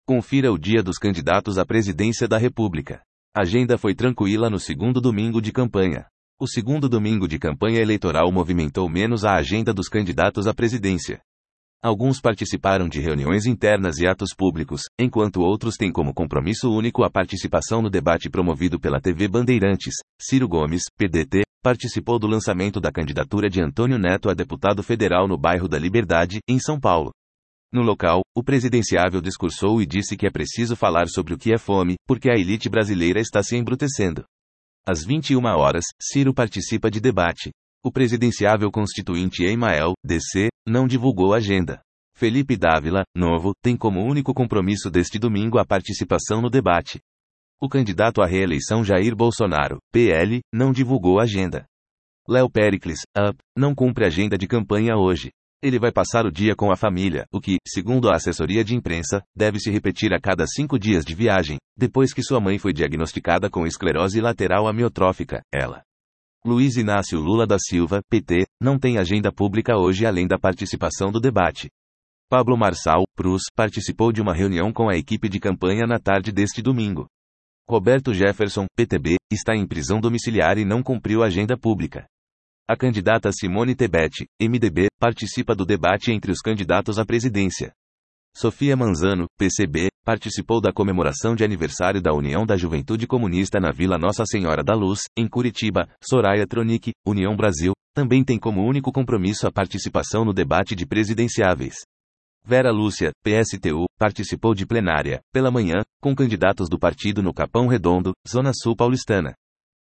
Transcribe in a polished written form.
Confira o dia dos candidatos à presidência da República. A agenda foi tranquila no segundo domingo de campanha. O segundo domingo de campanha eleitoral movimentou menos a agenda dos candidatos à presidência. Alguns participaram de reuniões internas e atos públicos, enquanto outros têm como compromisso único a participação no debate promovido pela TV Bandeirantes. Ciro Gomes, PDT, participou do lançamento da candidatura de Antônio Neto a deputado federal no bairro da Liberdade, em São Paulo. No local, o presidenciável discursou e disse que é preciso falar sobre o que é fome, porque a elite brasileira está se embrutecendo. Às 21 horas, Ciro participa de debate. O presidenciável constituinte Emael, DC, não divulgou a agenda. Felipe Dávila, Novo, tem como único compromisso deste domingo a participação no debate. O candidato à reeleição Jair Bolsonaro, PL, não divulgou a agenda. Léo Péricles, UP, não cumpre agenda de campanha hoje. Ele vai passar o dia com a família, o que, segundo a assessoria de imprensa, deve se repetir a cada 5 dias de viagem, depois que sua mãe foi diagnosticada com esclerose lateral amiotrófica, ela. Luiz Inácio Lula da Silva, PT, não tem agenda pública hoje além da participação do debate. Pablo Marçal, PRUS, participou de uma reunião com a equipe de campanha na tarde deste domingo. Roberto Jefferson, PTB, está em prisão domiciliar e não cumpriu agenda pública. A candidata Simone Tebet, MDB, participa do debate entre os candidatos à presidência. Sofia Manzano, PCB, participou da comemoração de aniversário da União da Juventude Comunista na Vila Nossa Senhora da Luz, em Curitiba. Soraya Tronic, União Brasil, também tem como único compromisso a participação no debate de presidenciáveis. Vera Lúcia, PSTU, participou de plenária, pela manhã, com candidatos do partido no Capão Redondo, Zona Sul paulistana.